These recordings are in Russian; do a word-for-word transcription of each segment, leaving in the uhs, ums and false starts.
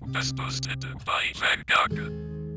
Hosted by Vanguard.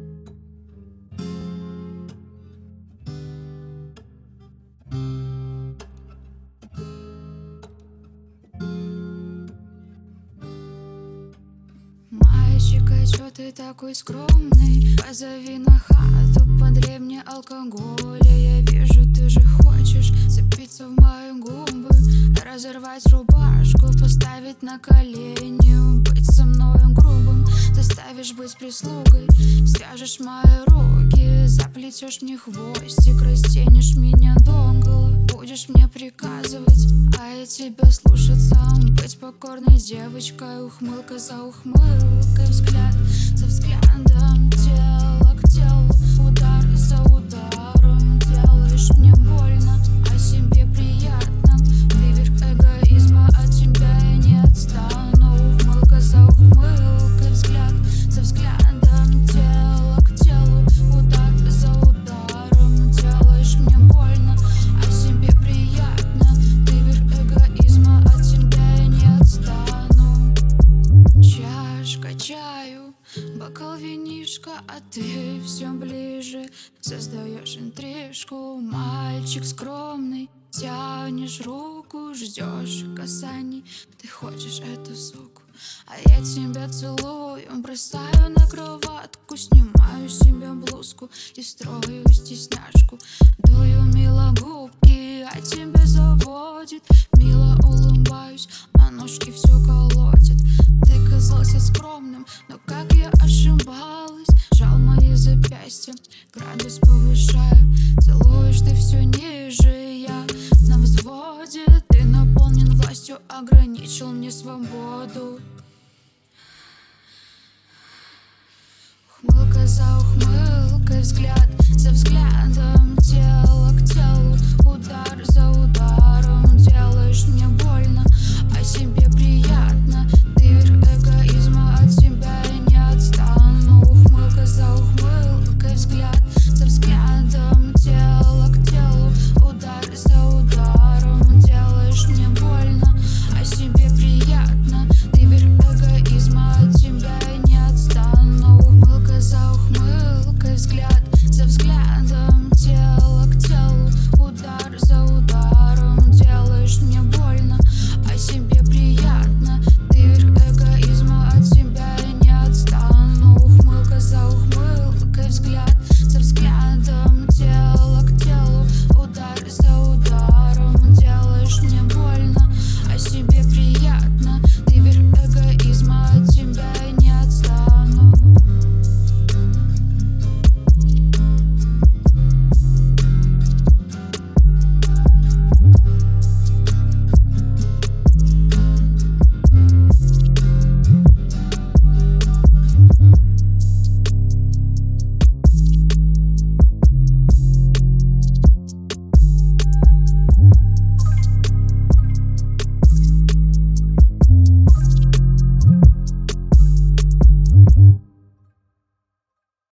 Мальчик, а чё ты такой скромный? Позови на хату, подрей мне алкоголя. Я вижу, ты же хочешь цепиться в мои губы, разорвать рубашку, поставить на колени, быть со мною грубым, заставишь быть прислугой, свяжешь мои руки, заплетешь мне хвостик, растянешь меня догола, будешь мне приказывать, а я тебя слушаться, быть покорной девочкой, ухмылка за ухмылкой, взгляд за взглядом, тело к телу, удар за ударом, делаешь мне больно, а себе приятно, ты верх эгоизма, от тебя я не отстану, ухмылка за ухмылкой, взгляд за взглядом, тело к телу, удар за ударом, делаешь мне больно, а себе приятно, ты верх эгоизма, от тебя я не отстану. Чашка чаю, бокал винишка, а ты все ближе, создаешь интрижку, мальчик скромный, тянешь руку, ждешь касаний, ты хочешь эту суку, а я тебя целую, бросаю на кроватку, снимаю себе блузку и строю стесняшку, дую мило губки, а тебя заводит, мило улыбаюсь, а ножки все колотит. Ты казался скромным, но как я ошибалась, жал мои запястья, градус повышаю, целуешь ты все ниже, я на взводе, ты наполнен властью, ограничил мне свободу. Ухмылка за ухмылкой, взгляд за взглядом, тело к телу, удар за ударом, делаешь мне больно, а себе